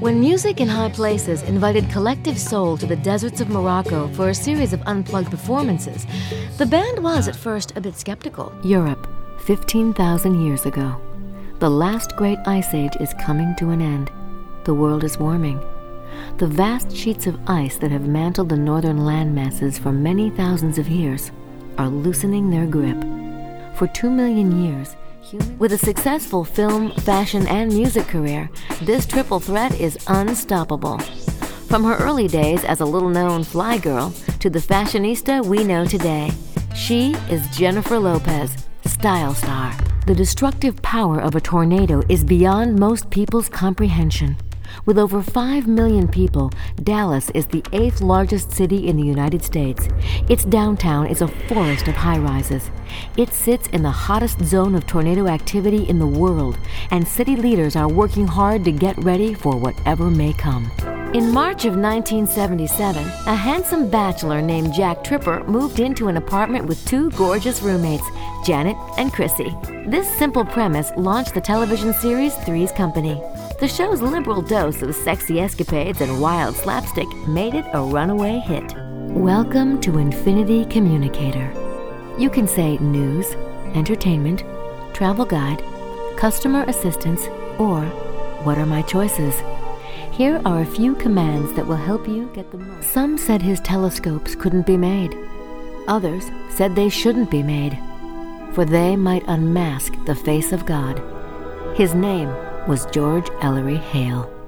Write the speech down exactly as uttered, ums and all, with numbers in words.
When Music in High Places invited Collective Soul to the deserts of Morocco for a series of unplugged performances, the band was at first a bit skeptical. Europe, fifteen thousand years ago. The last great ice age is coming to an end. The world is warming. The vast sheets of ice that have mantled the northern land masses for many thousands of years are loosening their grip. For two million years, with a successful film, fashion, and music career, this triple threat is unstoppable. From her early days as a little-known fly girl to the fashionista we know today, she is Jennifer Lopez, Style Star. The destructive power of a tornado is beyond most people's comprehension. With over five million people, Dallas is the eighth largest city in the United States. Its downtown is a forest of high-rises. It sits in the hottest zone of tornado activity in the world, and city leaders are working hard to get ready for whatever may come. In March of nineteen seventy-seven, a handsome bachelor named Jack Tripper moved into an apartment with two gorgeous roommates, Janet and Chrissy. This simple premise launched the television series Three's Company. The show's liberal dose of sexy escapades and wild slapstick made it a runaway hit. Welcome to Infinity Communicator. You can say news, entertainment, travel guide, customer assistance, or what are my choices? Here are a few commands that will help you get the most. Some said his telescopes couldn't be made. Others said they shouldn't be made, for they might unmask the face of God. His name was George Ellery Hale.